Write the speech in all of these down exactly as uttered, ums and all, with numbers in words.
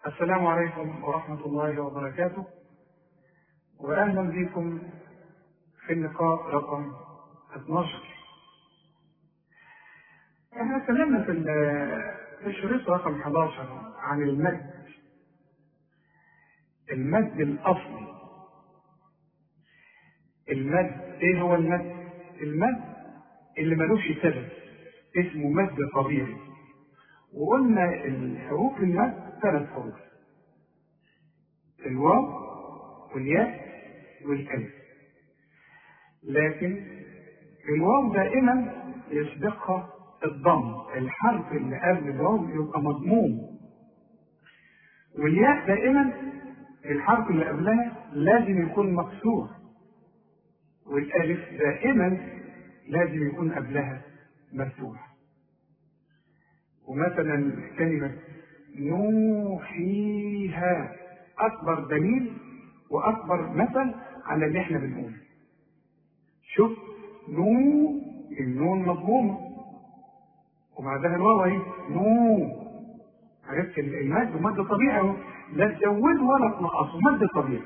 السلام عليكم ورحمة الله وبركاته، وأهلا بكم في اللقاء رقم اثناشر. احنا اتكلمنا في في الشريط رقم حداشر عن المد المد الأصلي. المد ايه هو المد؟ المد اللي ملوش سبب اسمه مد طبيعي، وقلنا الحروف المد ثلاث حروف: الواو والياء والالف. لكن الواو دائما يسبقها الضم، الحرف اللي قبل الواو يبقى مضموم، والياء دائما الحرف اللي قبلها لازم يكون مكسور، والالف دائما لازم يكون قبلها مفتوح. ومثلا كلمة نوحيها أكبر دليل وأكبر مثل على اللي احنا بنقوله. شوف، نو النون مضمومة وبعدها الواو اهي نو. عرفت المد مد طبيعي اهو، لا تزوده ولا تنقصه، مد طبيعي.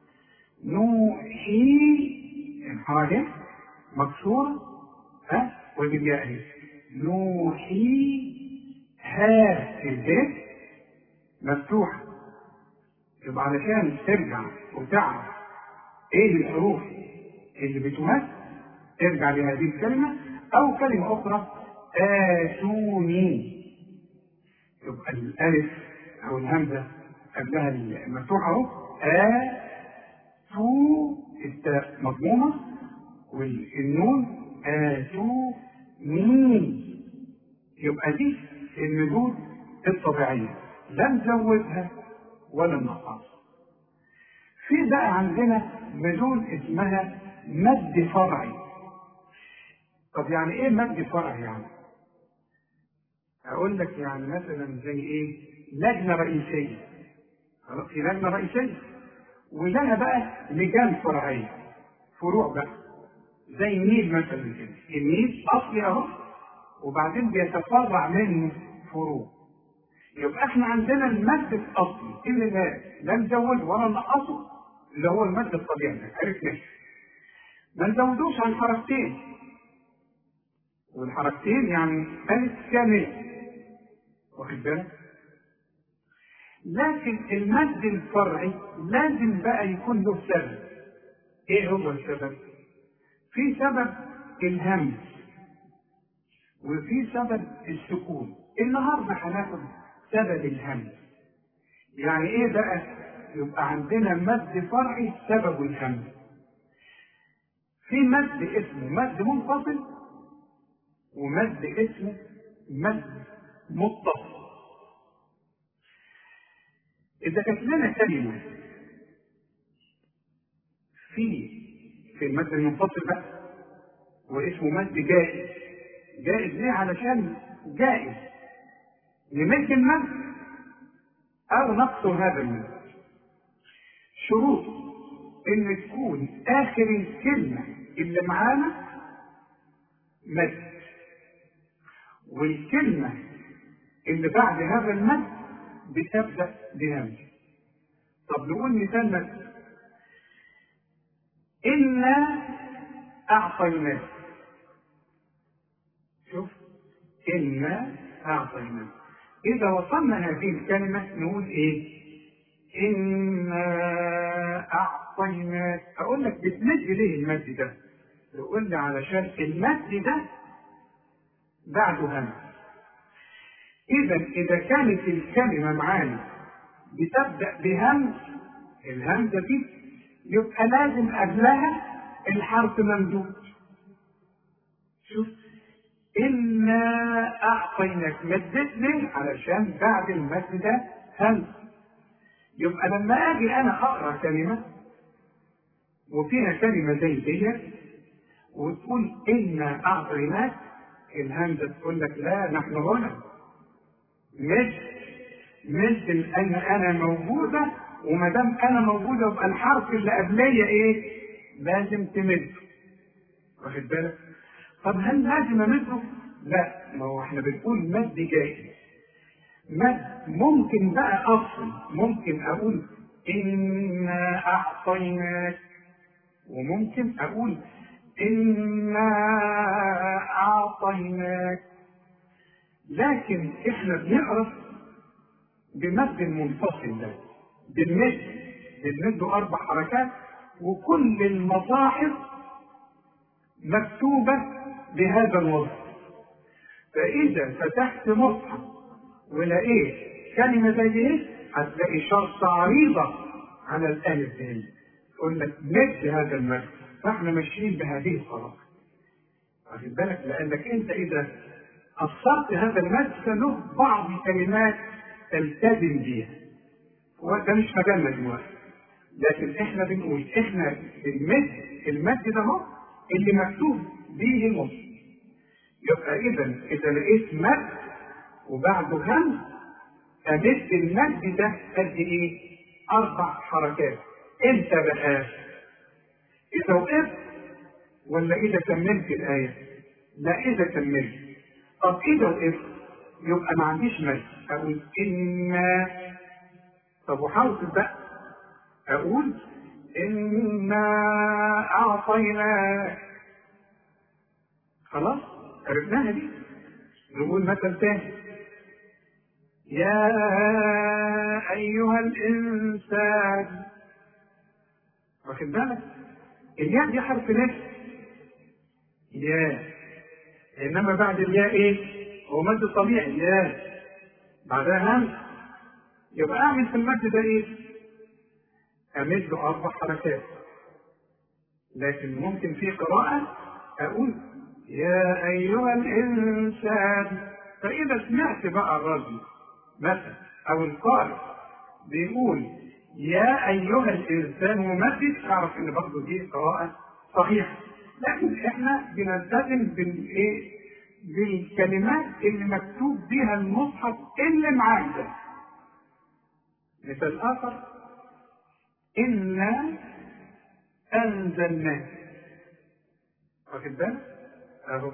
نوحي الحاء مكسورة ها والياء اهي. نوحي ها البيت مفتوحة. يبقى علشان ترجع وتعرف ايه الحروف اللي بتمد ترجع لهذه الكلمة او كلمة اخرى آتوني. يبقى الالف او الهمزة قبلها المفتوحة اهو، آ تو التاء مضمومة والنون آتو مين. يبقى دي المدود الطبيعية، لا نزودها ولا ننقصها. في بقى عندنا مدود اسمها مد فرعي. طب يعني ايه مد فرعي؟ يعني اقول لك يعني مثلا زي ايه؟ لجنة رئيسية، في لجنة رئيسية ولها بقى لجان فرعية، فروع بقى، زي النيل مثلا كده. النيل اصلي اهو وبعدين بيتفرع منه فروع. يبقى احنا عندنا المد الاصلي اللي لا لا نزود ولا نقصه، اللي هو المد الطبيعي ده، عرفنا. ما نزودوش عن حركتين، والحركتين يعني الف كامل، واخد بالك؟ لكن المد الفرعي لازم بقى يكون له سبب. ايه هو السبب؟ في سبب الهمز وفي سبب السكون. النهارده هناخد سبب الهمز. يعني ايه بقى؟ يبقى عندنا مد فرعي سبب الهمز. في مد اسمه مد منفصل ومد اسمه مد متصل. اذا كانت لنا كلمه في في المد المنفصل بقى واسمه مد جائز. جائز ليه؟ علشان جائز نمد المد او نقصر هذا المد. شروط ان تكون اخر الكلمه اللي معانا مد، والكلمه اللي بعد هذا المد بتبدا بهمزه. طب نقول مثال مد: انا اعطيناك. شوف، انا اعطيناك. اذا وصلنا هذه الكلمه نقول ايه؟ إنا أعطيناك. أقول لك بتمد ليه المد ده؟ يقول لي علشان المد ده بعده همز. إذا إذا كانت الكلمة معانا بتبدأ بهمز، الهمزة دي يبقى لازم قبلها الحرف ممدود. شوف، إنا أعطيناك مدت ليه؟ علشان بعد المد ده همز. يبقى لما اجي انا اقرا كلمه وفيها كلمه زي دي وتقول انا اعطيناك، الهمزه تقول لك لا، نحن هنا مش مش لان انا موجوده، وما دام انا موجوده يبقى الحرف اللي قبليه ايه؟ لازم تمد، واخد بالك؟ طب هل لازم امده؟ لا، ما هو احنا بنقول مد جائز. مد ممكن بقى أفصل، ممكن أقول إنا أعطيناك، وممكن أقول إنا أعطيناك، لكن إحنا بنقرأ بمد منفصل ده، بالمد بالمد أربع حركات، وكل المصاحف مكتوبة بهذا الوصف. فإذا فتحت مصحف ولقيت كلمة زي دي هتلاقي شرط عريضة على الألف دي تقول لك مد هذا المد، فاحنا ماشيين بهذه الطريقة. واخد بالك؟ لأنك أنت إذا أصرت هذا المد فله بعض الكلمات تلتزم بيها، وده مش مجالنا دلوقتي، لكن احنا بنقول احنا المد المد ده هو اللي مكتوب به النص. يبقى اذا اذا لقيت مد وبعده همز امد المد ده قد ايه؟ اربع حركات. امتى بقى؟ اذا وقفت ولا اذا كملت الايه؟ لا اذا كملت. طب اذا وقفت يبقى ما عنديش مد، اقول إنا. طب وحاول بقى اقول إنا أعطيناك. خلاص عرفناها دي. نقول مثل تاني، يا أيها الإنسان. واخد بالك؟ الياء دي حرف نفس يا، إنما بعد الياء إيه؟ هو مد طبيعي يا، بعدها همز. يبقى أعمل في المد ده إيه؟ أمد أربع حركات. لكن ممكن في قراءة أقول يا أيها الإنسان. فإذا سمعت بقى الرجل مثلا أو القارئ بيقول يا أيها الإنسان ومدد، أعرف إن برضه دي قراءة صحيحة. لكن إحنا بنلتزم بالإيه؟ بالكلمات اللي مكتوب بها المصحف اللي معاك ده. مثل آخر، إنا أنزلناه. واخد بالك؟ أهو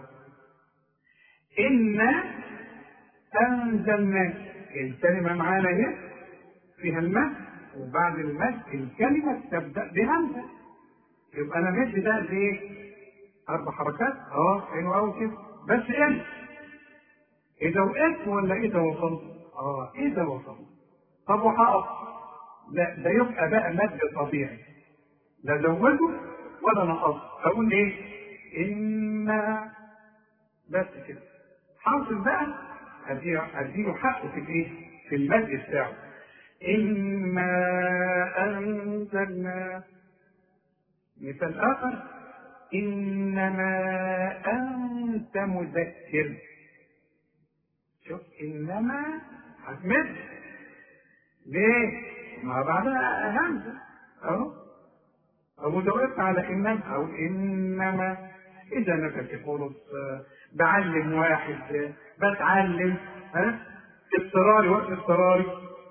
إنا أنزلناه، الكلمة معانا هي فيها المد، وبعد المد الكلمة تبدأ بهمزة. يبقى أنا مد ده ليه؟ أربع حركات. أه حلو أوي كده. بس إمتى؟ إذا وقفت ولا إذا وصلت؟ أه إذا وصلت. طب وهقف؟ لا، ده يبقى بقى مد طبيعي، لا زوده ولا نقص. اقول ايه؟ إنا. بس كده. حاصل بقى اديله حقه في الايه؟ في المد بتاعه. إنا أنزلنا. مثال آخر، إنما أنت مذكر. شوف إنما هتمد ليه؟ ما بعدها همزة أهو. أو إذا وقفت على إنما أو إنما، إذا نفسي خلص بعلم واحد بتعلم، ها؟ اضطراري وقت اضطراري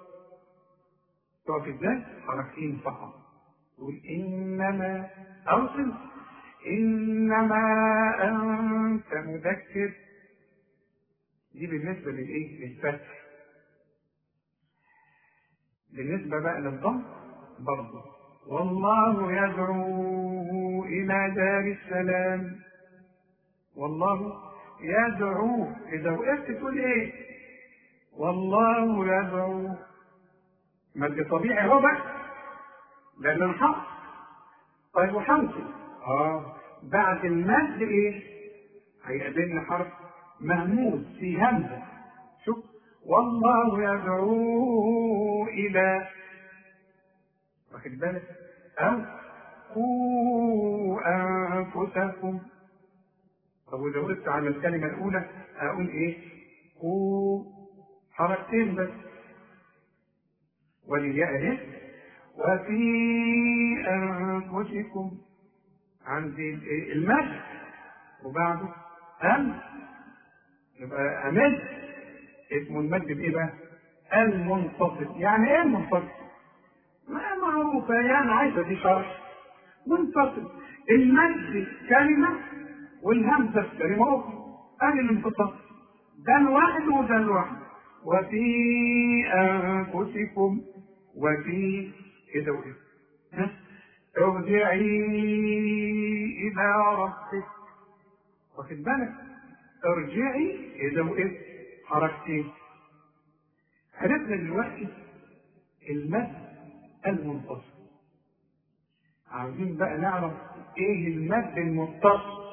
تقف ازاي؟ حركتين فقط. تقول إنما أوصل إنما أنت مذكر. دي بالنسبة للإيه؟ للفتح. بالنسبة بقى للضم برضه، والله يدعو إلى دار السلام. والله يدعو، إذا وقفت تقول إيه؟ والله يدعو. مد طبيعي هو بقى لأن الحق. طيب وحمزة آه بعد المد إيه؟ هيقابلنا حرف مهموس في همزة. شوف، والله يدعو إلى، واخد بالك؟ أو قوا أنفسكم. طب وإذا وقفت على الكلمة الأولى أقول إيه؟ قوا، حركتين بس، وللياء إيه؟ وفي أنفسكم. عندي المد وبعده أم، يبقى أمد. اسم المد بإيه بقى؟ المنفصل. يعني إيه المنفصل؟ ما معروفة، يعني عايزة دي شرح. منفصل المد كلمة والهمزة في كلمة أخرى، أدي الانفصال. ده الواحد وده الواحد. وفي أنفسكم وفي كده وكده. ارجعي إلى ربك، واخد بالك؟ ارجعي إذا وقفت حركتين. عرفنا دلوقتي المد المنفصل. عاوزين بقى نعرف ايه المد المتصل.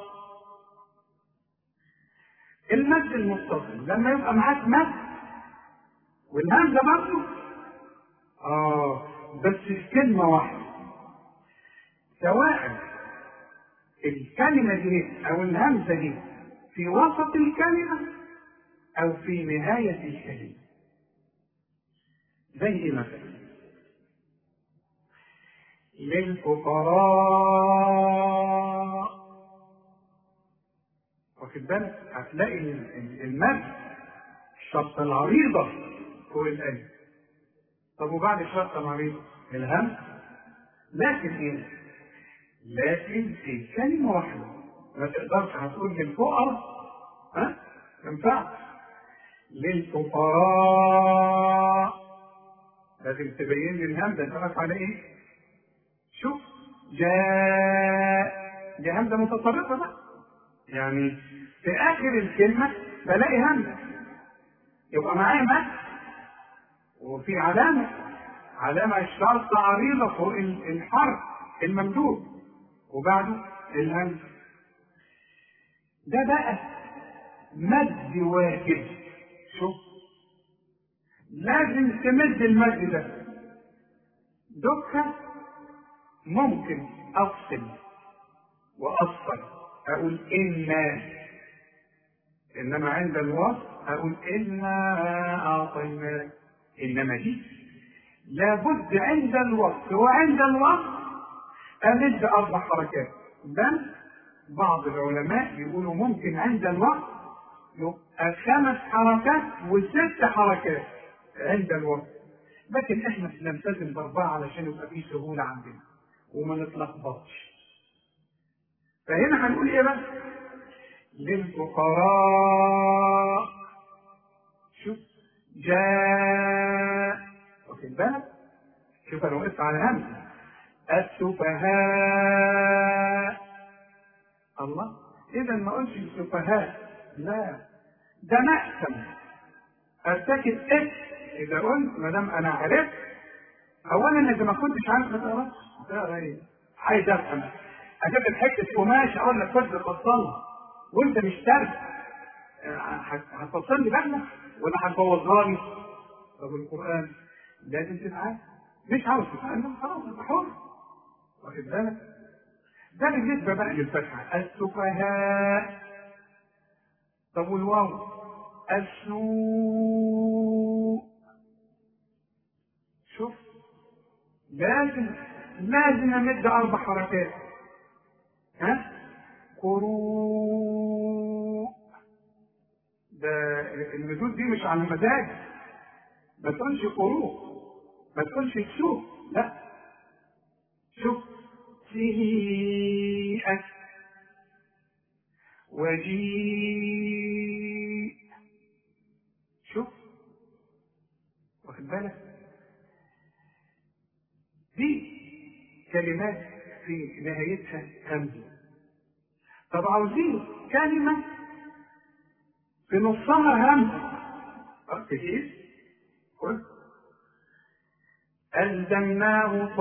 المد المتصل لما يبقى معاك مد والهمزه برضه اه بس في كلمه واحده، سواء الكلمه دي او الهمزه دي في وسط الكلمه او في نهايه الكلمه. زي ايه مثلا؟ للفقراء، واخد بالك؟ هتلاقي المد الشرطة العريضة فوق الألف. طب وبعد الشرطة العريضة الهمز، لكن ايه؟ لكن في كلمة واحدة ما تقدرش هتقول للفقراء، ها؟ ينفع للفقراء، لازم تبين لي الهمزة انت واقف على ايه؟ شوف، جاء دي همزة متطرفة بقى، يعني في آخر الكلمة بلاقي همزة يبقى معايا مد وفي علامة علامة شرطة عريضة فوق الحرف الممدود وبعده الهمزة. ده بقى مد واجب. شوف، لازم تمد المد ده. دكة ممكن أفصل وأصل أقول إنا، إنما عند الوصل أقول إنا أعطيناك. إنما دي لابد عند الوصل وعند الوصل أمد أربع حركات. بل بعض العلماء يقولوا ممكن عند الوصل يبقى خمس حركات وست حركات عند الوصل، لكن احنا بنلتزم باربعه علشان يبقى فيه سهوله عندنا وما نتلخبطش. فهنا هنقول ايه بقى؟ للفقراء. شوف، جاء، واخد بالك؟ شوف انا وقفت على همزه. السفهاء، الله، اذا ما قلتش السفهاء، لا، ده مأثم ارتكب اسم اذا قلت ما دام انا عرفت. اولا اذا ما كنتش عارف ما تقراش، تقرا ايه؟ عايز افهم، اجيب لك حته قماش اقول لك خد فصلها وانت مش ترجع، هتفصل لي بقى ولا هتبوظها لي؟ طب القران لازم تتعلم، مش عاوز تتعلم خلاص انت حر، واخد بالك؟ ده بالنسبه بقى للفتحه. السفهاء. طب والواو؟ السوء. شوف، لازم لازم امد اربع حركات. ها؟ قروء. ده المدود دي مش على المزاج، ما تقولش قروء، ما تقولش السوء، لا. شوف، سيئة وجيء. شوف، واخد بالك؟ دي كلمات في نهايتها همزة. طب عاوزين كلمة في نصها همزة، كيف؟ قل ألزمناه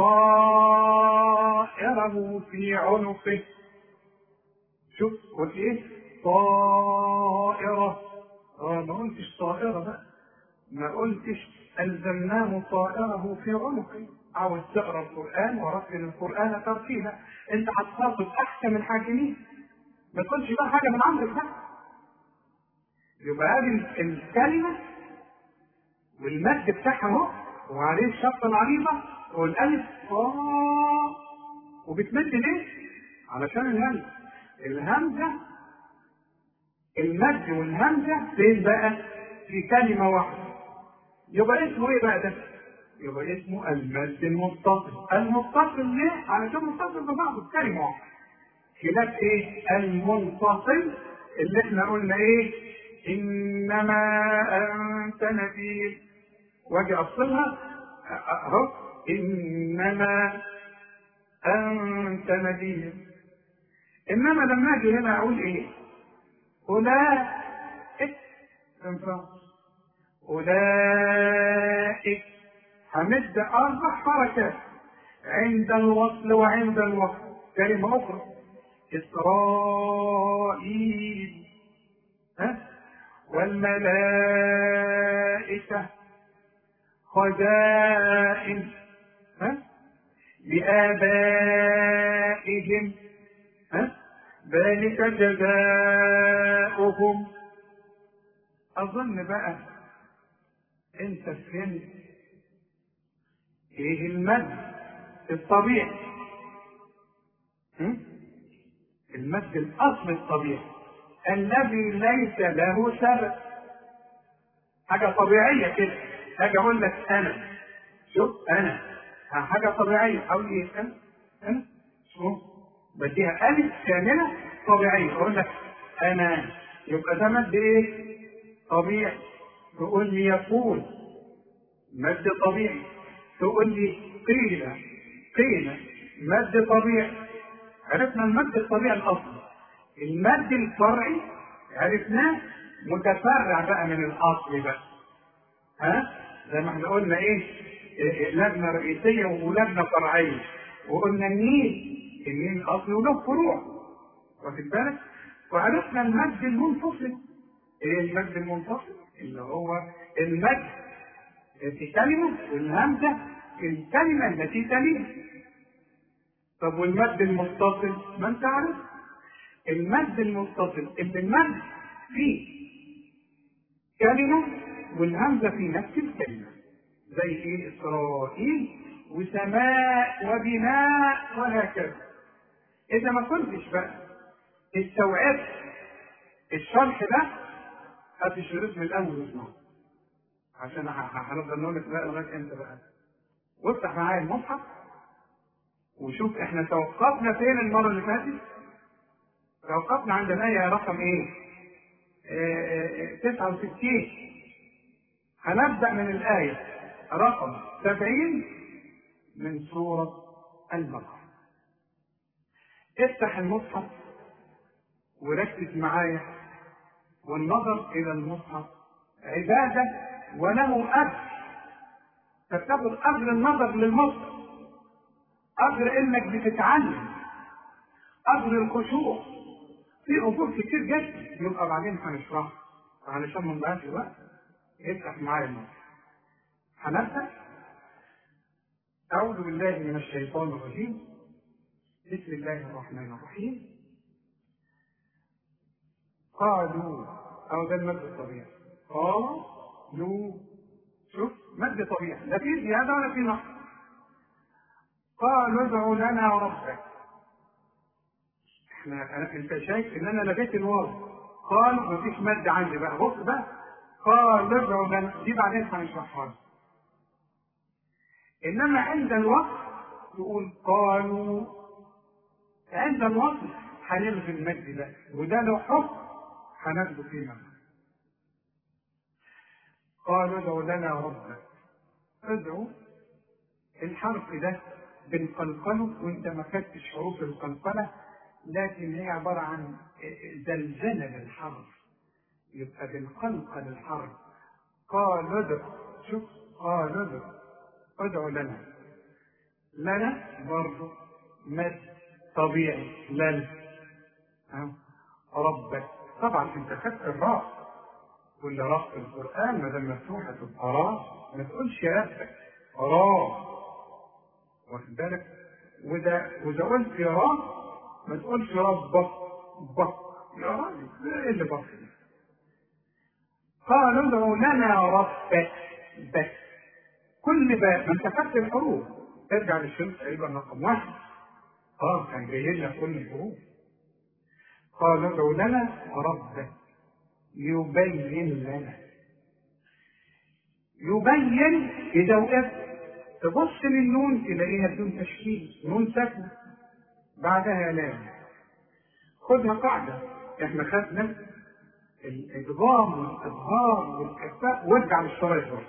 طائره في عنقه. شوف، قلت ايه؟ طائرة. اه ما قلتش طائرة بقى، ما قلتش ألزمناه طائره في عنقه. عاوز تقرا القرآن ورتل القرآن ترتيلا، انت هتخاطب احسن الحاكمين، ما تقولش بقى حاجة من عندك بقى. يبقى هذه الكلمة والمد بتاعها اهو وعليه الشرطة العريضة والألف آه وبتمد ليه؟ علشان الهمزة. الهمزة المد والهمزة فين بقى؟ في كلمة واحدة. يبقى اسمه ايه بقى ده؟ يبقى اسمه المد المتصل. المتصل ليه؟ علشان متصل ببعضه بكلمة واحدة. خلاف ايه؟ المنفصل اللي احنا قلنا ايه؟ إنما أنت نذير، واجي أفصلها أهو إنما أنت نذير. إنما لما أجي هنا أقول إيه؟ أولئك تنفع أولئك همد أربع حركات عند الوصل وعند الوقت. كلمة أخرى إسرائيل ها والملائكة خزائن ها لآبائهم ها ذلك جزاؤهم. أظن بقى أنت فهمت إيه المد الطبيعي، المد الأصل الطبيعي الذي ليس له سبب، حاجة طبيعية كده. هاجي أقول لك أنا، شوف أنا حاجة طبيعية، أقول إيه أنا؟ أنا شوف بديها ألف كاملة طبيعية، أقول لك أنا، يبقى ده مد إيه؟ طبيعي. تقول لي يقول مد طبيعي، تقول لي قيل قيل مد طبيعي. عرفنا المد الطبيعي الأصلي. المد الفرعي عرفناه متفرع بقى من الأصل بقى، ها زي ما احنا قلنا ايه؟ لجنة رئيسية ولجنة فرعية، وقلنا النيل النيل الأصلي وله فروع، واخد بالك؟ وعرفنا المد المنفصل. ايه المد المنفصل؟ اللي هو المد في كلمة والهمزة في الكلمة التي تليها. طب والمد المتصل؟ ما انت عارف المد المتصل اللي المد فيه كلمة والهمزة في نفس الكلمة، زي ايه؟ إسرائيل وسماء وبناء وهكذا. إذا ما كنتش بقى استوعبت الشرح ده هات الشريط من الأول واسمعه، عشان هنفضل نقول لك بقى لغاية امتى بقى. وافتح معايا المصحف وشوف احنا توقفنا فين المرة اللي فاتت. توقفنا عند الآية رقم ايه؟ تسعة وستين. هنبدأ من الآية رقم سبعين من سورة البقرة. افتح المصحف وركز معايا، والنظر إلى المصحف عبادة وله أجر. فتاخد أجر النظر للمصحف، أجر إنك بتتعلم، أجر الخشوع، في أجور كتير جدا. يبقى بعدين هنشرحها علشان ما نضيعش وقت. افتح معايا المصحف. هنبدأ. أعوذ بالله من الشيطان الرجيم. بسم الله الرحمن الرحيم. قالوا، أو ده المد الطبيعي. قالوا، شوف مد طبيعي، لا في زيادة ولا في نقص. قالوا ادع لنا ربك. احنا أنا انت شايف ان انا لغيت الواو. قال مفيش مد عندي بقى، بص بقى. قال ادع لنا، دي بعدين هنشرحها. انما عند الوقت تقول قالوا، عند الوقت هنلغي المد ده، وده له حكم هناخده فيه منه. قالوا ادع لنا ربك. ادعو الحرف ده بنقلقله، وانت ما خدتش حروف القلقله، لكن هي عباره عن زلزله للحرف، يبقى بنقلقل الحرف. قالوا ادع، شوف قالوا ادع، ادع لنا. لنا برضه مد طبيعي لنا. ربك طبعا انت خدت الراء، كل راء في القران ما دام مفتوحه تبقى راء، ما تقولش ربك راء، واخد بالك؟ وده واذا قلت يا راء ما تقولش ربك بك، يا راجل ايه اللي بك؟ قالوا ادعوا لنا ربك بس. كل باب ما انت خدت الحروف ارجع للشريط تقريبا رقم واحد. اه كان جاي لنا كل الحروف. قالوا ادعوا لنا ربك يبين لنا. يبين اذا وقفت تبص للنون تلاقيها بدون تشكيل، نون ساكنه بعدها لام. خدها قاعده، احنا خدنا الادغام والاظهار والاخفاء وارجع للشرايط برضه.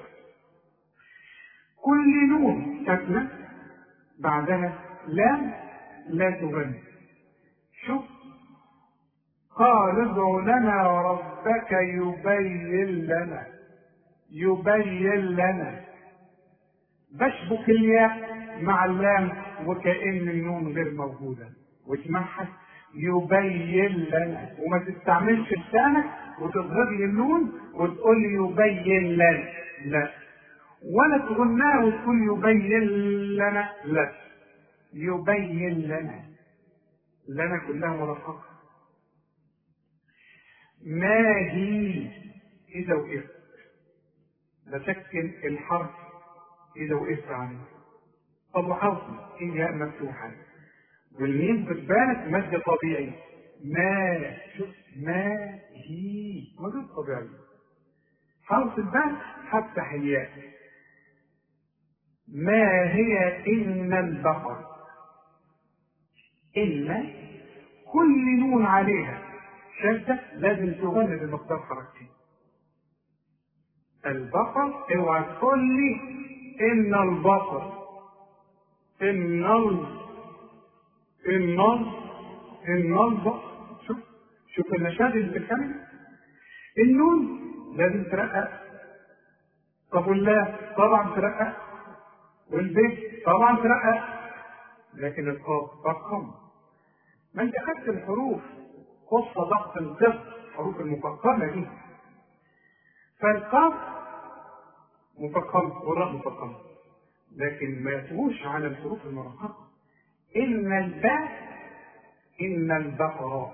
كل نون ساكنه بعدها لام لا تغني. شوف قال ادع لنا ربك يبين لنا، يبين لنا، بشبك الياء مع اللام وكأن النون غير موجودة، واسمعها يبين لنا، وما تستعملش لسانك وتظهر لي النون وتقول لي يبين لنا، لا، ولا تغناها وتقول يبين لنا، لا، يبين لنا، لنا كلها مرققة. ما هي إذا وقفت بسكن الحرف إذا وقفت عليه. طب وحوصل الياء مفتوحة والميم بتبانت مد طبيعي. ما شوف ما هي مد طبيعي. حوصل بقى هفتح الياء. ما هي إن البقر. إن كل نون عليها شدة لازم تغني بمقدار حركتين. البقر اوعى تقول لي إن البقر، إن ال إن ال إن البقر. شوف شوف المشاهد اللي بتتكلم. النون لازم ترقق. طب والله طبعا ترقق، والبيت طبعا ترقق، لكن القاف فخم. ما انت خدت الحروف قصة ضغط القص، حروف المفخمة دي، فالقاف مفخم والراء مفخم، لكن ما يتوش على الحروف المرققة. إن الباء إن البقرة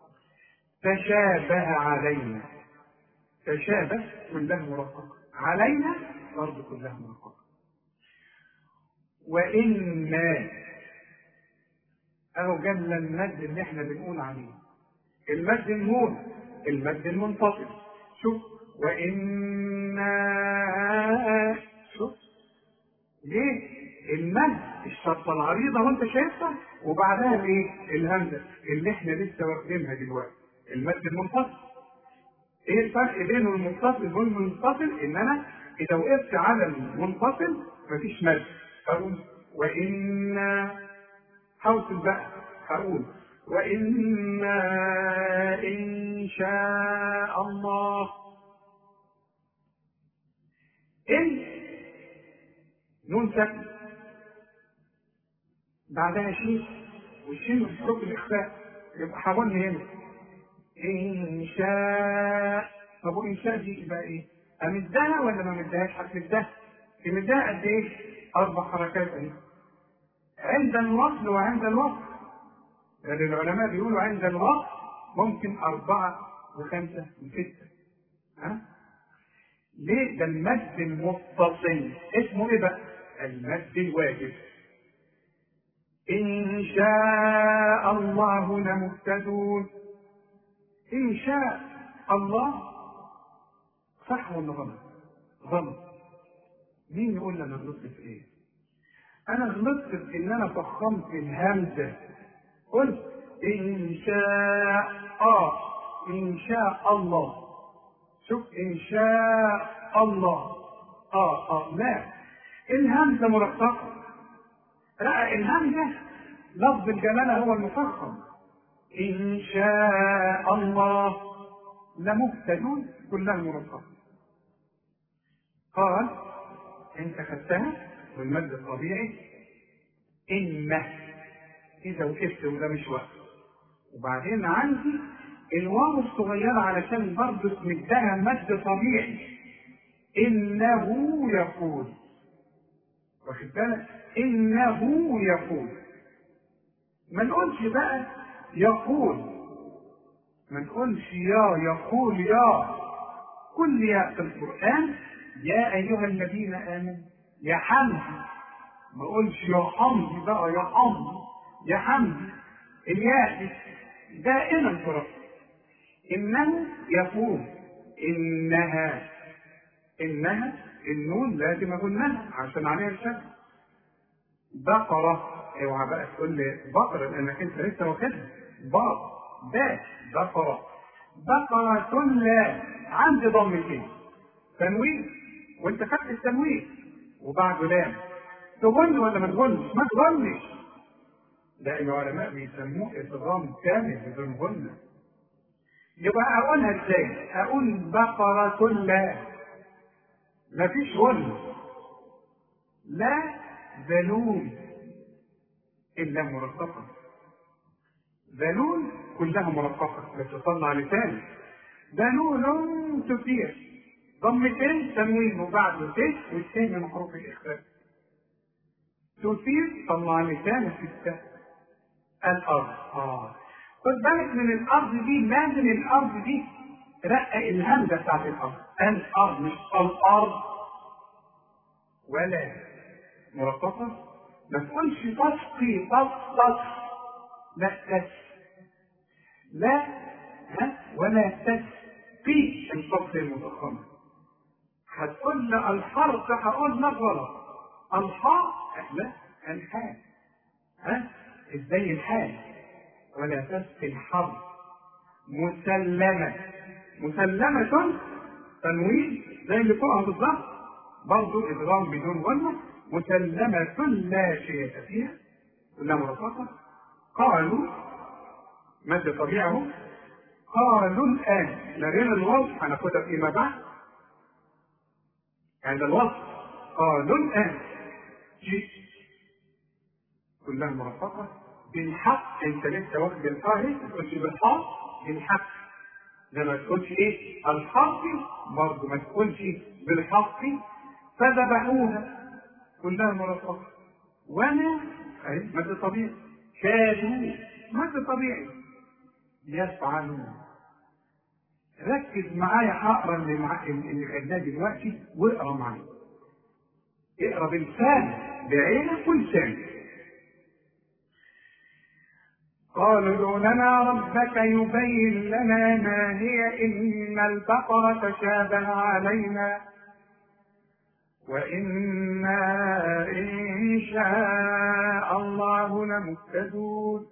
تشابه علينا. تشابه كلها مرققة، علينا برضه كلها مرققة. وإنا أهو جل المد اللي احنا بنقول عليه، المد النون، المد المنفصل. شوف وإنا، شوف ليه المد الشرطة العريضة وانت شايفها وبعدها الايه؟ الهمزة اللي احنا لسه واخدينها دلوقتي، المد المنفصل. ايه الفرق بينه والمنفصل؟ والمنفصل ان انا اذا وقفت على المنفصل مفيش مد، اقول وإنا، حوصل بقى هقول وإنا إن شاء الله. إن نون ساكنة بعدها شين، والشين بتحط الإخفاء، يبقى حاولني هنا إن شاء. طب وإن شاء دي يبقى إيه؟ أمدها ولا ما أمدهاش؟ هتمدها. تمدها قد إيه؟ أربع حركات أهي عند الوصل وعند الوصل. يعني العلماء بيقولوا عند الوصل ممكن أربعة وخمسة وستة. ها؟ ليه؟ ده المد المتصل اسمه إيه بقى؟ المد الواجب. إن شاء الله لمهتدون. إن شاء الله صح ولا غلط؟ غلط. مين يقول لي أنا غلطت في إيه؟ أنا غلطت في إن أنا فخمت الهمزة. قلت إن شاء آه إن شاء الله. شوف إن شاء الله آه آه لا، الهمزة مرققة. لا، الهمزة لفظ الجلالة هو المفخم. إن شاء الله لمهتدون كلها مرققة. قال أنت خدتها والمد الطبيعي إن إذا وقفت وده مش وقت. وبعدين عندي الواو الصغيرة علشان برضه تمدها مد طبيعي. إنه يقول، واخد بالك؟ إنه يقول. ما نقولش بقى يقول، ما نقولش يا يقول يا. كل يا في القرآن يا أيها الذين آمنوا، يا حمدي. ما اقولش يا حمدي بقى، يا حمدي يا حمدي. الياء دائما فرق. إنه يقول، إنها، إنها النون لازم أقولها عشان عليها الشكل. بقرة، اوعى بقى تقول لي بقرة لأنك أنت لسه واخدها. بقرة، باء، بقرة. بقرة لا عندي ضمتين، تنوين وانت خدت التنوين وبعده لام، تغن ولا ما تغنش؟ ما تغنش. ده العلماء بيسموه ادغام كامل بدون غنة. يبقى اقولها ازاي؟ اقول بقرة لا، مفيش غنة، لا ذلول الا مرققة، ذلول كلها مرققة بس تطلع لسان، ذلول تثير، ضمتين تنوين وبعده ت والتين من حروف الاخفاء، تثير طلع لسان في التاء. الارض اه خد بالك من الارض دي، لازم الارض دي رقق الهمزه بتاعت الارض، الارض مش الارض، ولا مرققه. ما تقولش تسقي تص لا تس، لا ها ولا تسقي الفصل المضخمه. هتقول لي الحرف، هقول لك غلط، الحاء لا الحاء، ها ازاي الحال؟ ولا تسقي الحرف مسلمة، مسلمة تنوين زي اللي فوقها بالظبط، برضه ادغام بدون غنة، مسلمة لا شيء فيها كلها مرققة. قالوا مد طبيعه، قالوا الآن لغير الوصف هناخدها فيما بعد عند الوصف، قالوا الآن جئت كلها مرققة بالحق. انت لسه واخد القاهر ما تقولش بالحق، بالحق ده ما تقولش ايه الحق، برضه ما تقولش بالحق. فذبحوها كلها مرققة، وانا اهي مد طبيعي، كادوا مد طبيعي، يفعلون. ركز معايا، هقرا اللي مع اللي خدناه دلوقتي واقرا معايا، اقرا بلسان بعينك ولسانك. قالوا ادع لنا ربك يبين لنا ما هي إن البقرة تشابه علينا وإنا إن شاء الله لمهتدون.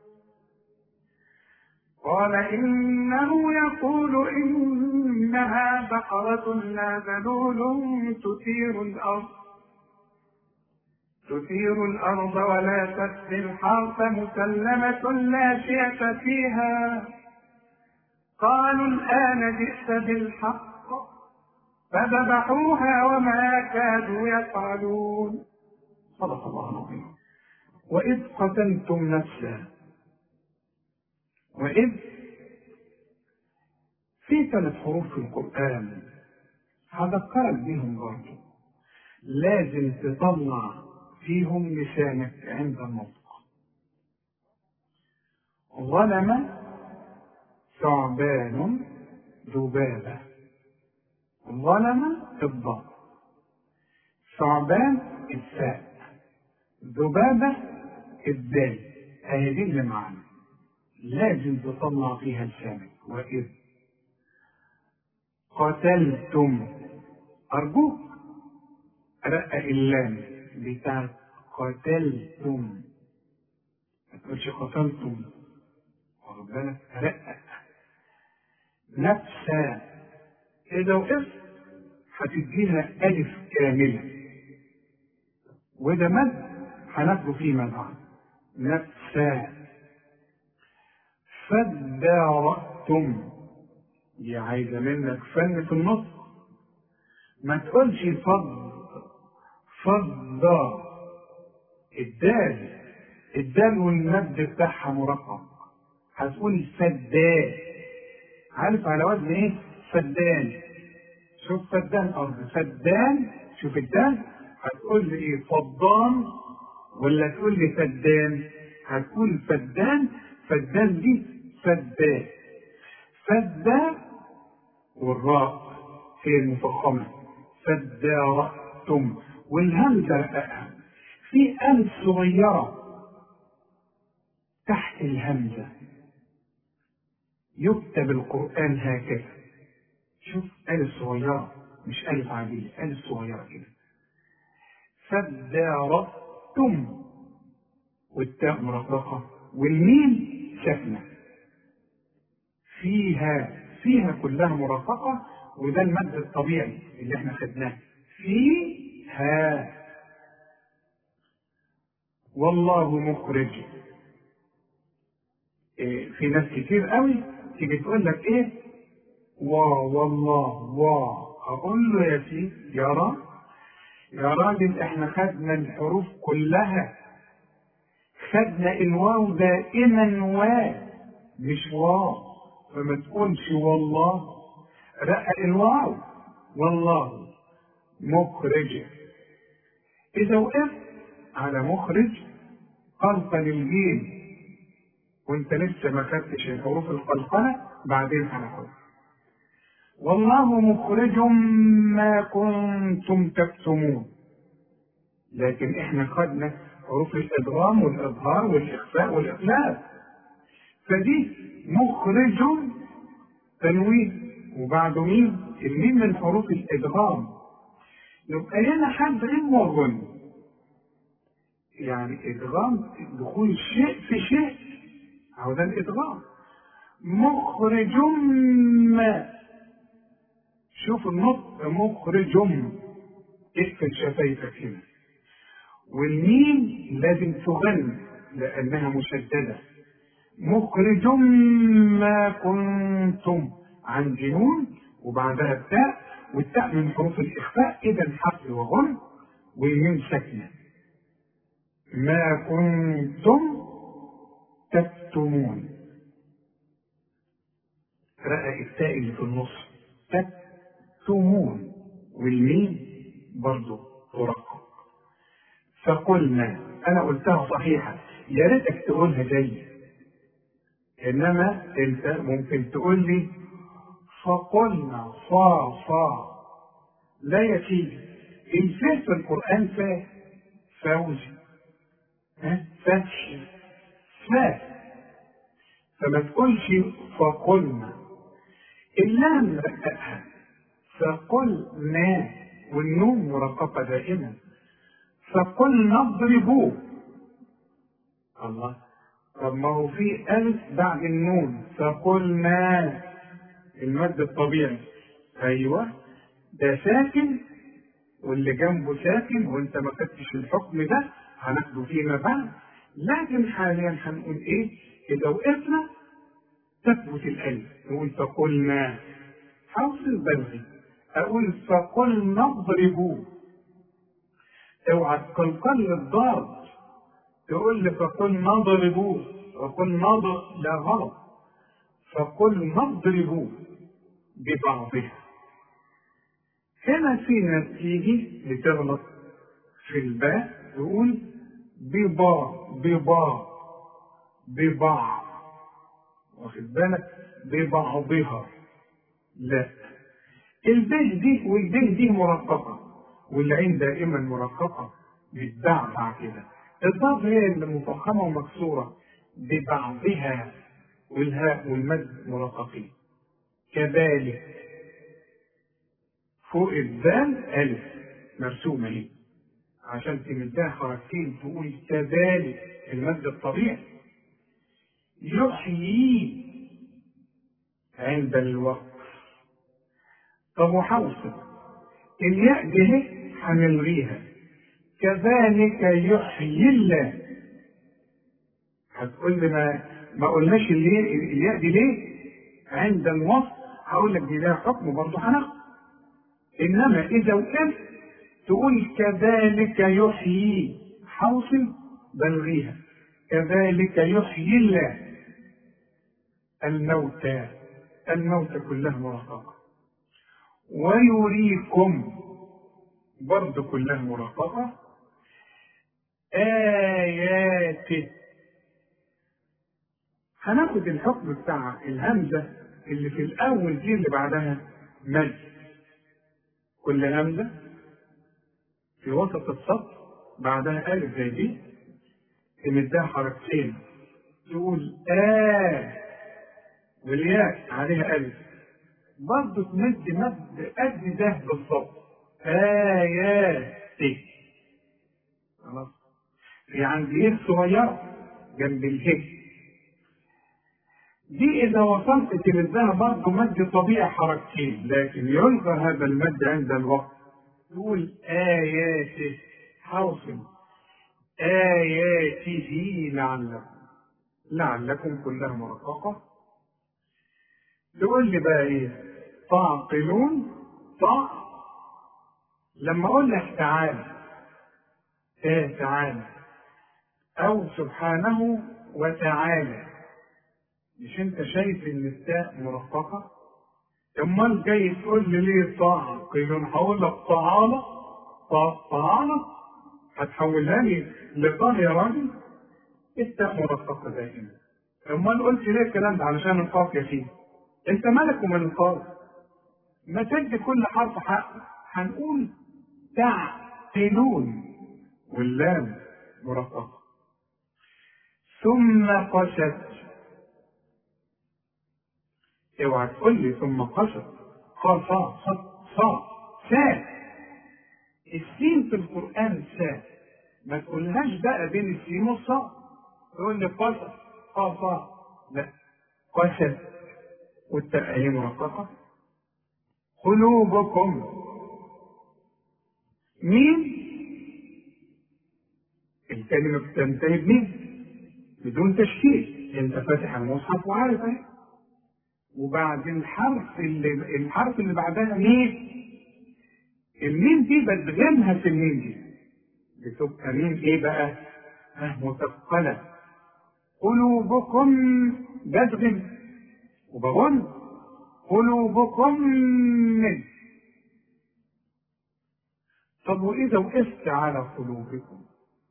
قال إنه يقول إنها بقرة لا ذلول تثير الأرض تثير الأرض ولا تسقي الحرث مسلمة لا شية فيها. قالوا الآن جئت بالحق فذبحوها وما كادوا يفعلون. صدق الله العظيم. وإذ قتلتم نفسا، وإذ في ثلاث حروف في القرآن هذكرك بهم برضه، لازم تطلع فيهم لسانك عند النطق. ظلم ثعبان ذبابة، ظلم الضاد، ثعبان الثاء، ذبابة الدال، هي دي اللي معنا لازم تطلع فيها لسانك. وإذ قتلتم، أرجوك رقق اللام بتاع قتلتم، ما تقولش قتلتم، واخد بالك؟ رقق نفسا، إذا وقفت هتديها ألف كاملة، وده مد هناخده فيما بعد. نفسا فادارأتم، دي عايزة منك فن في النطق، ما تقولش فض فض، الدال الدال والمد بتاعها مرقق، هتقول فدان، عارف على وزن ايه؟ فدان. شوف فدان ارض، فدان، شوف الدال هتقول لي ايه؟ فضان ولا تقول لي فدان؟ هتقول فدان، فدان دي فدان، فدان والراء هي المفخمة، فدارأتم، والهمزة رققها في ألف صغيرة تحت الهمزة، يكتب القرآن هكذا، شوف ألف صغيرة مش ألف عادية، ألف صغيرة كده، فدارأتم، والتاء مرققة والميم ساكنة، فيها فيها كلها مرققة، وده المد الطبيعي اللي احنا خدناه فيها. والله مخرج. إيه، في ناس كتير قوي تيجي تقول لك ايه وا والله وا، اقول له يا سيدي يا راجل يا راجل احنا خدنا الحروف كلها، خدنا الواو دائما وا مش وا، فما تقولش والله، رقق الواو. والله مخرج. اذا وقفت على مخرج قلقل الجيم وانت لسه ما خدتش الحروف القلقله، بعدين هناخدها. والله مخرج ما كنتم تكتمون، لكن احنا خدنا حروف الادغام والاظهار والاخفاء والاقلاب، فدي مخرج تنوين وبعده مين؟ الميم من حروف الادغام، يبقى هنا حذف وغن، يعني ادغام دخول شيء في شيء، هو ده الادغام. مخرج ما، شوف النطق مخرج، اقفل شفايفك هنا، والميم لازم تغن لانها مشدده. مخرج ما كنتم، عن جنون وبعدها التاء، والتاء من حروف الاخفاء، اذا حرف وغن والميم ساكنه. ما كنتم تكتمون، رأى التاء اللي في النص تكتمون، والميم برضو ترقق. فقلنا، انا قلتها صحيحه، يا ريتك تقولها زي، انما انت ممكن تقول لي فقلنا صا صا. لا يا سيدي، الفاء في القران فاء فوزي، ها فتح فاء، فما تقولش فقلنا. اللام رققها، فقلنا، والنون مرققه دائما. فقلنا اضربوه. الله، طب ما هو في ألف بعد النون، فقلنا المد الطبيعي، أيوه ده ساكن واللي جنبه ساكن، وأنت ما خدتش الحكم ده هناخده فيما بعد، لكن حاليا هنقول إيه؟ إذا وقفنا تثبت الألف نقول فقلنا، حاصل بلغي أقول فقلنا اضربوه. اوعى تقلقل الضاد تقول لي فقل نضربوه، فقل نضر، لا غلط، فقل نضربوه ببعضها. هنا في ناس تيجي لتغلط في الباء تقول ببا ببا ببعض، واخد بالك؟ ببعضها، لا، الباء دي والباء دي مرققه، والعين دائما مرققه بتدعبع كده. الضاد هي اللي مفخمه ومكسوره ببعضها، والهاء والمد مرققين. كذلك فوق الذال الف مرسومه اهي، عشان تمدها حركتين تقول كذلك المد الطبيعي. يحيي عند الوقف. طب وحوصل الياء دي هنلغيها، كذلك يحيي الله. هتقول لي ما ما قلناش الياء دي ليه؟ عند الوصف هقول لك دي لها حكم برضه هناخد، انما اذا وقفت تقول كذلك يحيي، حوصل بلغيها، كذلك يحيي الله الموتى، الموتى كلها مرققه. ويريكم برضه كلها مرققه. آياته، هناخد الحكم بتاع الهمزة اللي في الأول دي اللي بعدها مد، كل همزة في وسط السطر بعدها ألف زي دي تمدها حركتين، تقول آه والياء عليها ألف، برضه تمد مد قد ده بالظبط، آياتي. خلاص، في عندي ايه صغيرة جنب الهي. دي إذا وصلت تلزها برضه مد طبيعي حركتين، لكن يلغى هذا المد عند الوقت. تقول آياته، حوصل آياته لعلكم، لعلكم كلها مرققة. تقول لي بقى إيه؟ تعقلون. طع لما أقول لك تعالى، إيه تعالى؟ أو سبحانه وتعالى، مش أنت شايف إن التاء مرققة؟ امال جاي تقول لي ليه تعقلون؟ هقول لك تعالى. تعالى هتحولها لي لطه يا راجل؟ التاء مرققه دائما. امال قلت ليه الكلام ده؟ علشان القاف يا سيدي. انت مالك ومن القاف؟ ما تدي كل حرف حقه. هنقول تعقلون واللام مرققه. ثم قست، اوعى تقول لي ثم قست قال صا صا صا سا. السين في القرآن سا، ما تقولهاش بقى بين السين والصا. تقول لي قست قا صا، لا قست والتاء هي مرققة. قلوبكم مين؟ الكلمة بتنتهي بمين؟ بدون تشكيل. انت فاتح المصحف وعارف اهي. وبعد الحرف اللي الحرف اللي بعدها مين؟ الميم دي بدغمها في الميم دي بتبقى ميم ايه بقى؟ ها مثقلة. قلوبكم بدغم وبغن قلوبكم من. طب واذا وقفت على قلوبكم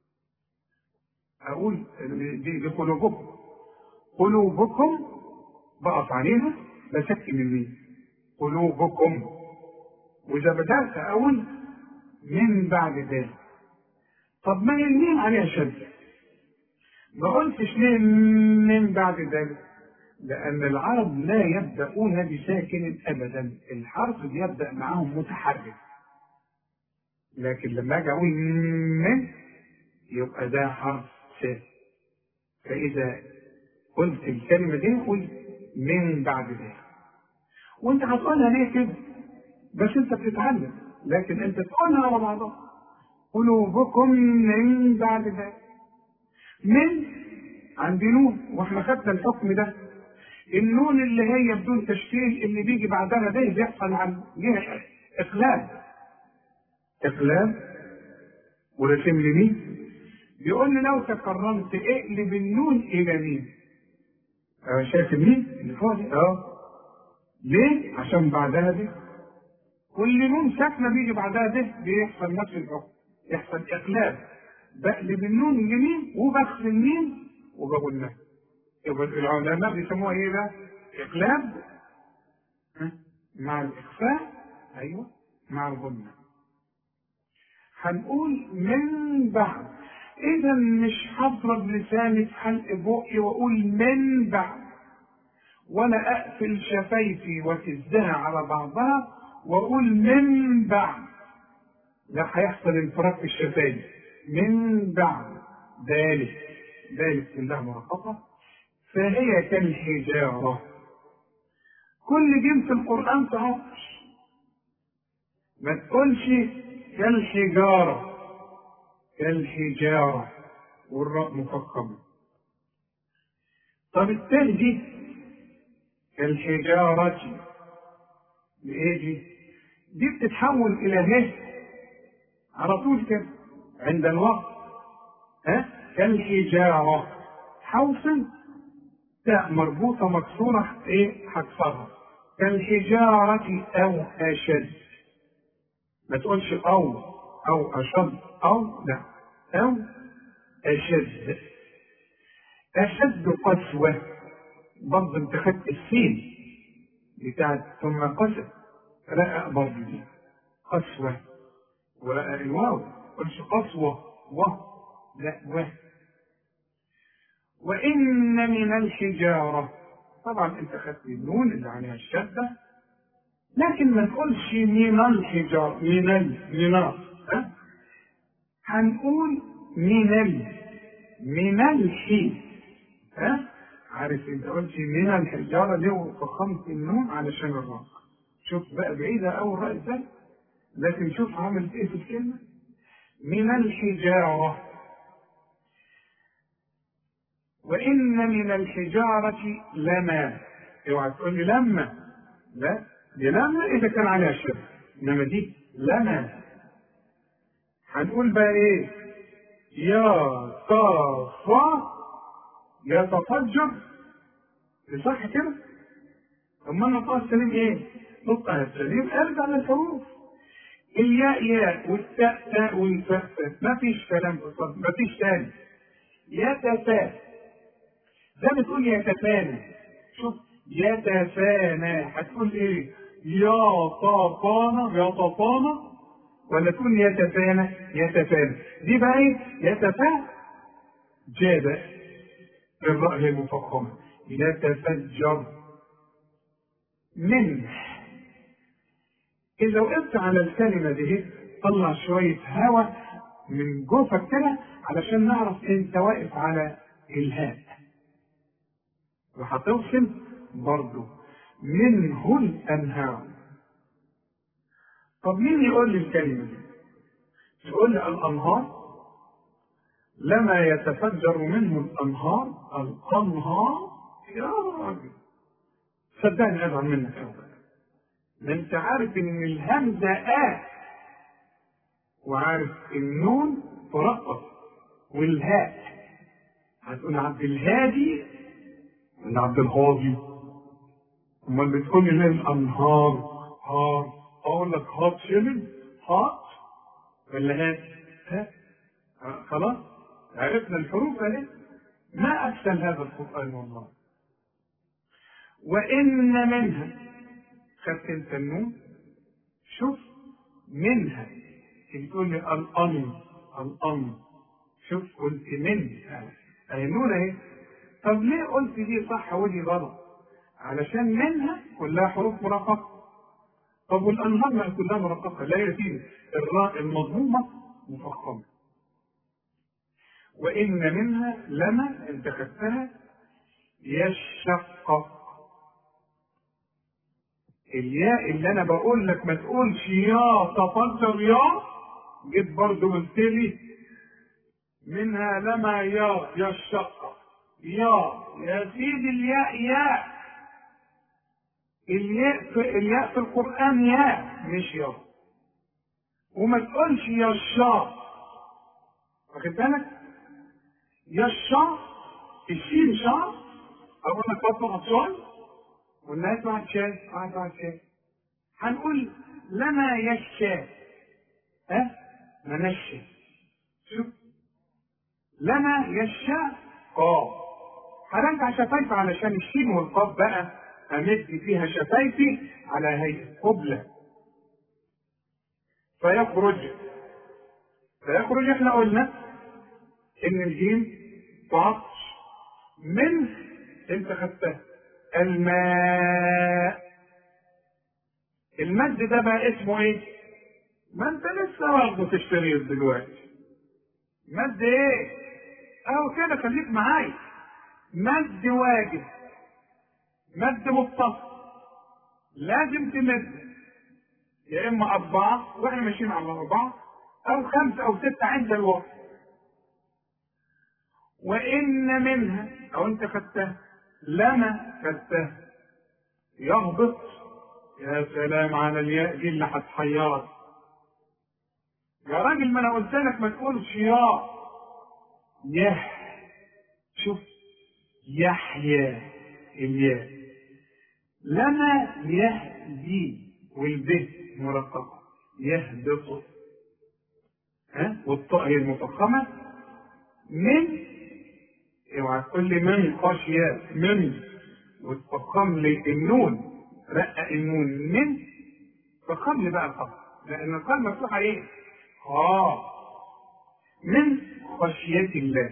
اقول دي, دي قلوبكم. قلوبكم بقف عليها بسكن الميم قلوبكم. واذا بدات اقول من بعد ذلك. طب ما الميم عليها شد، ما قلتش ليه من بعد ذلك؟ لان العرب لا يبدأون بساكن ابدا، الحرف بيبدأ معهم متحرك. لكن لما اجي اقول من يبقى ده حرف ساكن. فاذا قلت الكلمه دي قل من بعد ذلك. وانت هتقولها ليه كده؟ بس انت بتتعلم، لكن انت تقولها على بعضها. قلوبكم من بعد ذلك. من عند نون، واحنا خدنا الحكم ده. النون اللي هي بدون تشكيل اللي بيجي بعدها ده بيحصل عن ليها اقلاب. اقلاب ورسم لي مين؟ بيقول لي لو تكرمت اقلب النون الى مين؟ اه شايف مين؟ اللي فوق اه. ليه؟ عشان بعدها دي كل نون ساكنه بيجي بعدها ده بيحصل نفس الحكم، يحصل اقلاب. بقلب النون اليمين وبغسل مين وبقول لها. يبقى العلماء بيسموها ايه ده؟ اقلاب مع الاخفاء. ايوه مع الغنه. هنقول من بعد. اذا مش هضرب لساني في حلق بقي واقول من بعد، ولا اقفل شفايفي وتزها على بعضها واقول من بعد. لا، هيحصل انفراج في الشفايف. من بعد ذلك، ذلك كلها مرققه. فهي كالحجاره. كل جيم في القران تعطش، ما تقولش كالحجاره. كالحجاره والراء مفخمه. طب التاء دي كالحجاره بايه دي؟ دي بتتحول الى ه على طول كده عند الوقت. ها كالحجاره حوصل تاء مربوطه مكسوره ايه هكسرها. كالحجاره او اشد. ما تقولش او او اشد او لا او اشد. اشد قسوه برضه انت خدت السين بتاعت ثم قسوه. رقق برضه دي قسوه ورقق الواو. ما تقولش قسوه و لا و. وإن من الحجارة، طبعا انت خدت النون اللي عليها الشدة، لكن ما تقولش من الحجارة. من ال من ها هنقول من ال من الحي ها عارف انت قلت من الحجارة ليه وفخمت النون علشان الراء. شوف بقى بعيدة أوي الراء ازاي، لكن شوف عملت ايه في الكلمة. من الحجارة. وإن من الحجارة لما. اوعى تقول لي لما، لا دي لما إذا كان عليها شبه، إنما دي لما. هنقول بقى إيه؟ يتصفى يتفجر، صح كده؟ أما نطقها السليم إيه؟ نطقها السليم أرجع للحروف. الياء ياء والتاء تاء والفاء فاء، ما فيش كلام في الصدر، ما فيش تاني. يتفا زي ما تقول يتفانى. شوف يتفانى هتقول ايه؟ يتفانى يتفانى ولا تقول يتفانى يتفانى. دي بقى ايه؟ يتفا جاب بالراء المفخمه. يتفجر منه. إذا وقفت على الكلمة دي طلع شوية هواء من جوفك كده علشان نعرف أنت واقف على الهاء، وهتوصل برضه منه الأنهار. طب مين يقول لي الكلمة دي؟ يقول لي الأنهار. لما يتفجر منه الأنهار. الأنهار يا راجل صدقني أزعل منك أولا. ما انت عارف ان الهمزه آ، وعارف النون ترقص والهاء. هتقول عبد الهادي ولا عبد الهادي؟ امال بتقول لي ليه الانهار؟ هار. اقول لك هات شمل هات ولا هات؟ ها آه خلاص عرفنا الحروف اهي. ما اسهل هذا القران والله. وان منها، خدت انت النون. شوف منها تقول لي الأن الأن. شوف قلت من اهي نون اهي. طب ليه قلت دي صح ودي غلط؟ علشان منها كلها حروف مرققة. طب والأنهار ما كلها مرققة؟ لا يا سيدي، الراء المضمومة مفخمة. وإن منها لما انت خدتها يشقق. الياء اللي انا بقول لك ما تقولش يا تفجر يا، جيت برضه قلت لي منها لما يا يشقق يا. يا سيدي الياء ياء. الياء في الياء في القرآن ياء مش يا. وما تقولش يا الشا، واخد بالك؟ يا الشا الشين شا. اقول لك بطل شاي والناس بعد شاي بعد بعد شاي. هنقول لما يشاء ها منشي. شوف لما يشاء قاف. هرجع شفايفي علشان الشين والقاف بقى امد فيها شفايفي على هيئه قبله. فيخرج فيخرج احنا قلنا ان الجيم تعطش. من انت خدتها الماء. المد ده بقى اسمه ايه؟ ما انت لسه واخده في الشريط دلوقتي. مد ايه؟ اهو كده خليك معايا. مد واجب، مد متصل، لازم تمد يا اما اربعه واحنا ماشيين على اربعه او خمسه او سته عند الوقت. وان منها او انت خدتها لما خدتها يهبط. يا سلام على الياء دي اللي هتحيرك يا راجل. ما انا قلت لك ما تقولش يا يه. شوف يحيى الياء. لما يهدي والب مرققه يهبط ها، والطاء هي المفخمه. من اوعى تقول لي من خشيه من وتفخم لي النون. رقق النون من فخم لي بقى الخط لان الخط مفتوحه ايه؟ اه من خشيه الله.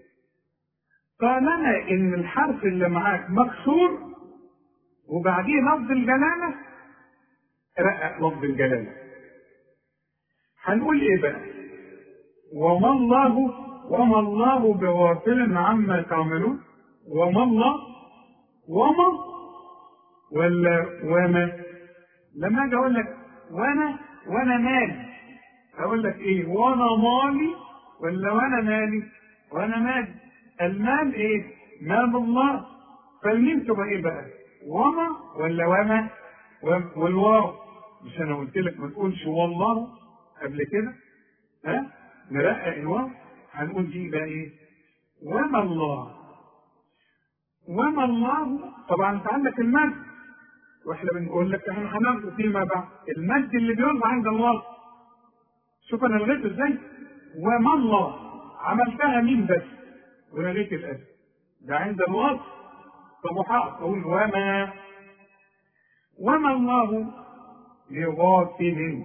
طالما ان الحرف اللي معاك مكسور وبعديه لفظ الجلاله رقق لفظ الجلاله. هنقول ايه بقى؟ وما الله وما الله بغافل عما تعملون وما الله، وما ولا وما؟ لما اجي اقول لك وانا وانا مالي، اقول لك ايه؟ وانا مالي ولا وانا مالي؟ وانا مالي. المال ايه؟ مال الله. فالميم تبقى ايه بقى؟ وما ولا وما؟ والواو، مش انا قلت لك ما تقولش والله قبل كده؟ ها؟ نرقق الواو، هنقول دي بقى ايه؟ وما الله. وما الله طبعا انت عندك المد، واحنا بنقول لك احنا هناخده فيما بعد المد اللي بيرفع عند الله. شوف انا لغيته ازاي؟ وما الله عملتها مين بس ولغيت الالف، ده عند الوصف. طب وهقول وما وما الله بغافل.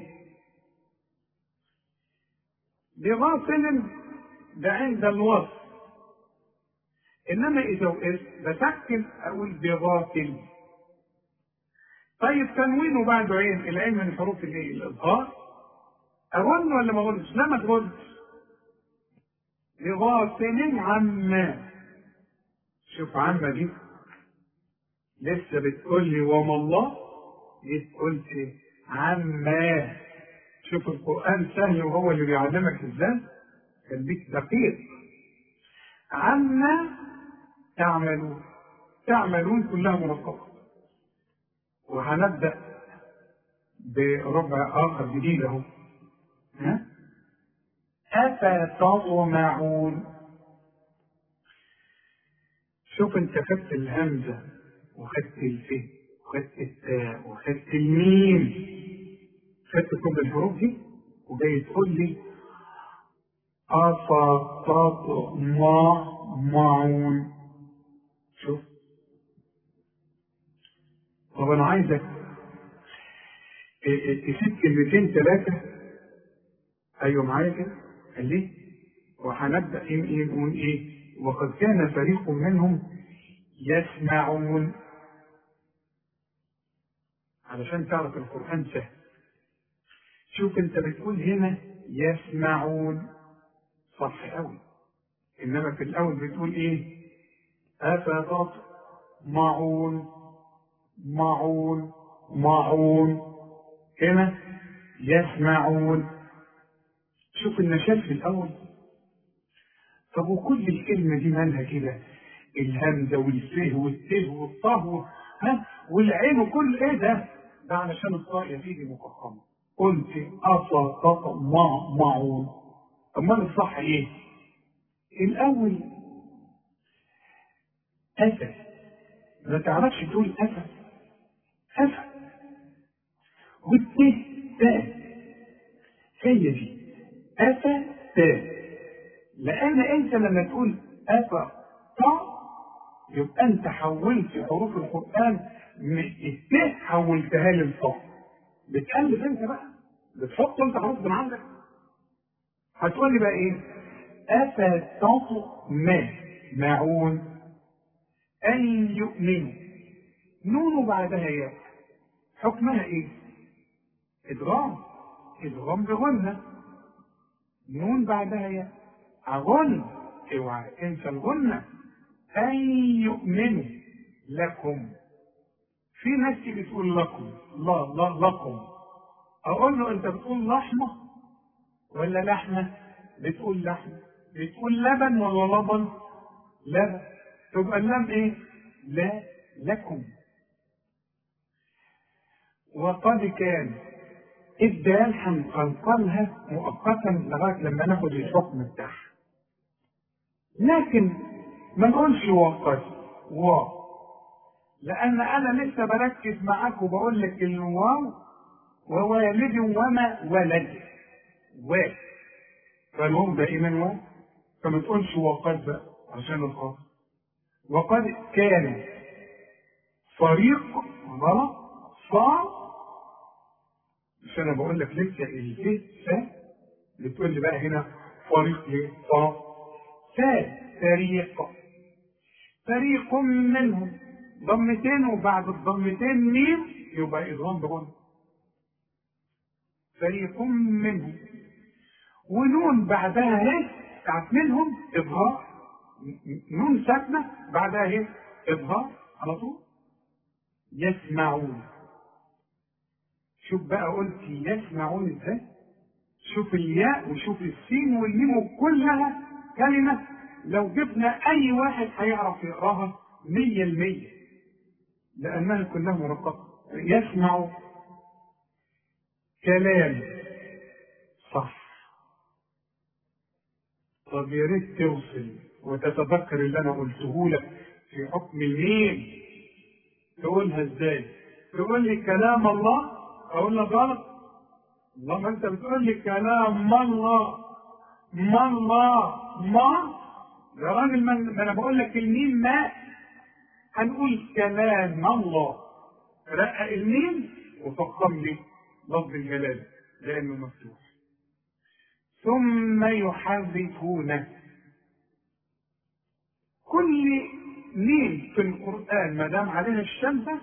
بغافل ده عند الوصف، انما اذا وقفت بسكن اقول بغافل. طيب تنوين وبعده عين، العين من حروف الايه؟ الاظهار. اغن ولا ما اغنش؟ لا ما تغنش. بغافل عما. شوف عما دي لسه بتقول لي وما الله، جيت قلت ايه؟ عما. شوف القرآن سهل وهو اللي بيعلمك ازاي، خليك دقيق. عما تعملون، تعملون كلها مرقبة. وهنبدأ بربع آخر جديد اهو. ها؟ أفتطمعون. شوف انت خدت الهمزة وخدت الف وخدت التاء وخدت الميم، خدت كل الحروف دي وجاي تقول لي أفتطمعون. شوف، طب انا عايزك تسيب كلمتين ثلاثة. ايوه معايا كده؟ قال لي وهنبدأ ايه نقول ايه؟ وقد كان فريق منهم يسمعون، علشان تعرف القرآن سهل. شوف انت بتقول هنا يسمعون صح قوي، انما في الاول بتقول ايه؟ أفتطمعون معون معون. هنا يسمعون. شوف النشاز في الاول. طب وكل الكلمة دي مالها كده؟ الهمزة والفه والته والطه ها والعين وكل ايه ده؟ ده علشان الطاء يا سيدي مفخمة. قلت أفتطمعون. امال الصح ايه؟ الاول أتى، ما تعرفش تقول أتى أتى، والته تاء، هي دي أتى تاء. لأن أنت لما تقول أتى طاء يبقى أنت حولت حروف القرآن من التاء حولتها للطاء. بتألف أنت بقى، بتحط أنت حروف من عندك. هتقول لي بقى إيه؟ أفتطمعون أن يؤمنوا. نون بعدها ياء، حكمها إيه؟ إدغام، إدغام بغنة. نون بعدها ياء، أغن، اوعى انسى الغنة. أن يؤمنوا لكم. في ناس بتقول لكم، لا لا لكم. أقول له أنت بتقول لحمة ولا لحمة؟ بتقول لحمة. بتقول لبن ولا لبن؟ لبن. تبقى اللام إيه؟ لا لكم. وقد كان الدال هنقلقلها مؤقتا لغايه لما ناخد الحكم بتاعها، لكن ما نقولش وقد و، لان انا لسه بركز معاك وبقول لك الواو ووالد وما ولد و، فالواو دائما واو، فما تقولش وقد بقى عشان الخاص. وقد كان فريق غلط صعب، مش انا بقول لك لسه الف ف، بتقول لي بقى هنا فريق ليه؟ ف ف فريق، فريق منهم ضمتين وبعد الضمتين ميم يبقى ادغام بغن. فريق منهم ونون بعدها ايه؟ بتاعت منهم اظهار نون ساكنة بعدها ايه؟ إظهار على طول. يسمعون. شوف بقى قلت يسمعون ازاي؟ شوف الياء وشوف السين والميم وكلها كلمة لو جبنا أي واحد هيعرف يقراها مية المية لأنها كلها مرققة. يسمع كلام صح. طب يا ريت توصل وتتذكر اللي أنا قلته لك في حكم الميم. تقولها ازاي؟ تقول لي كلام الله، أقول لك غلط. الله، ما أنت بتقول لي كلام الله ما الله ما يا راجل، ما أنا بقول لك الميم ما، هنقول كلام الله. رقق الميم وفخم لي لفظ الجلال لأنه مفتوح. ثم يحرفونه. كل ميم في القرآن ما دام عليها الشدة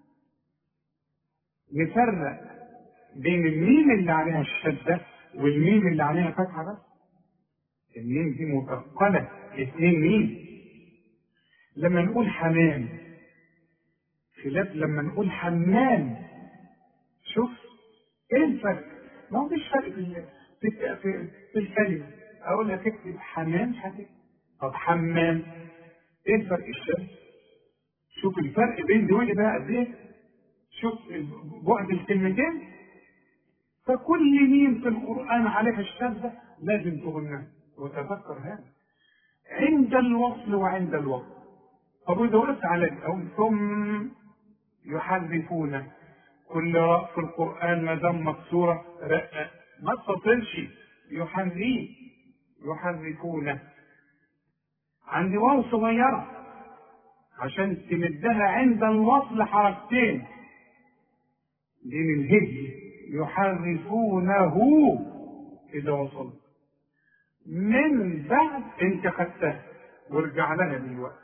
نفرق بين الميم اللي عليها الشدة والميم اللي عليها فتحة بس. الميم دي مثقلة، اثنين ميم. لما نقول حمام خلاف لما نقول حمام. شوف ايه الفرق؟ ما فيش فرق في في, في الكلمة. اقول لك اكتب حمام هتكتب. طب حمام ايه الفرق الشد؟ شوف الفرق بين دول بقى قد ايه؟ شوف بعد الكلمتين. فكل ميم في القرآن عليها الشدة لازم تغنى وتذكر هذا عند الوصل وعند الوقت. طب إذا وقفت على أو ثم يحرفون، كل راء في القرآن ما دام مكسورة رقة ما تصلش. يحرف يحرفون. عندي واو صغيرة عشان تمدها عند الوصل حركتين بين الهج. يحرفونه إذا وصلت من بعد انت خدتها وارجع لها دلوقتي.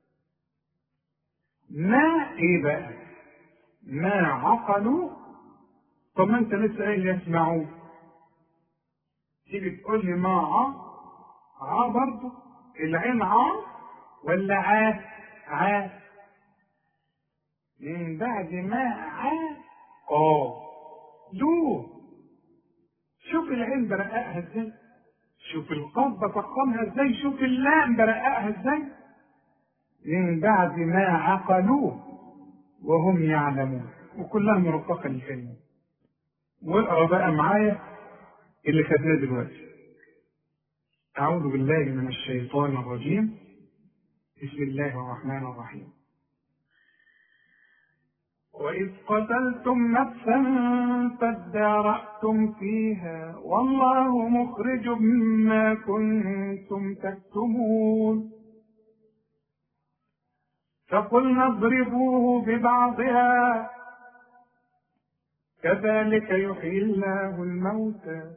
ما ايه بقى؟ ما عقلوا. طب ما انت لسه قايل يسمعوا. تيجي تقول لي ما ع ع برضه العين ع ولا ع ع من بعد ما ع اه دو. شوف العين برققها ازاي، شوف القاف بفخمها ازاي، شوف اللام برققها ازاي. من بعد ما عقلوه وهم يعلمون، وكلها مرققه للكلمه. واقرا بقى معايا اللي خدناه دلوقتي. اعوذ بالله من الشيطان الرجيم. بسم الله الرحمن الرحيم. وإذ قتلتم نفسا فادارأتم فيها والله مخرج ما كنتم تكتمون فقلنا اضربوه ببعضها كذلك يحيي الله الموتى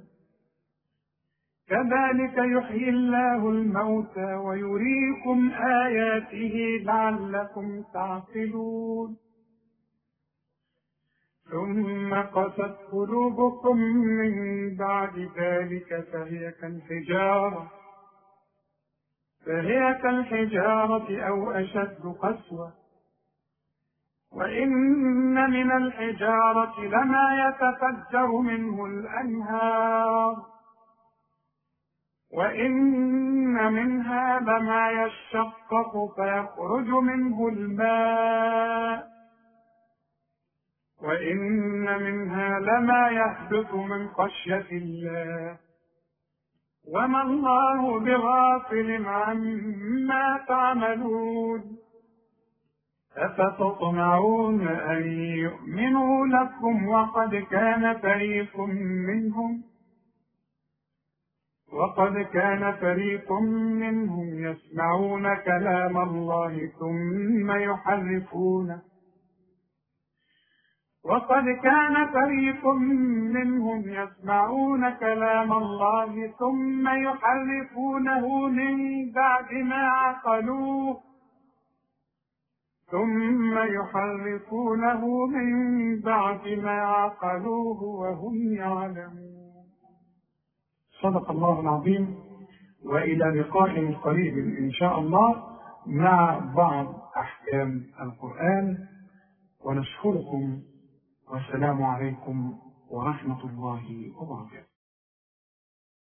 كذلك يحيي الله الموتى ويريكم آياته لعلكم تعقلون ثم قست قلوبكم من بعد ذلك فهي كالحجارة فهي كالحجارة أو أشد قسوة وإن من الحجارة لما يتفجر منه الأنهار وإن منها لما يشقق فيخرج منه الماء وإن منها لما يهبط من خشية الله وما الله بغافل عما تعملون أفتطمعون أن يؤمنوا لكم وقد كان فريق منهم وقد كان فريق منهم يسمعون كلام الله ثم يحرفونه وقد كان فريق منهم يسمعون كلام الله ثم يحرفونه من بعد ما عقلوه ثم يحرفونه من بعد ما عقلوه وهم يعلمون. صدق الله العظيم وإلى لقاء قريب إن شاء الله مع بعض أحكام القرآن، ونشكركم والسلام عليكم ورحمة الله وبركاته.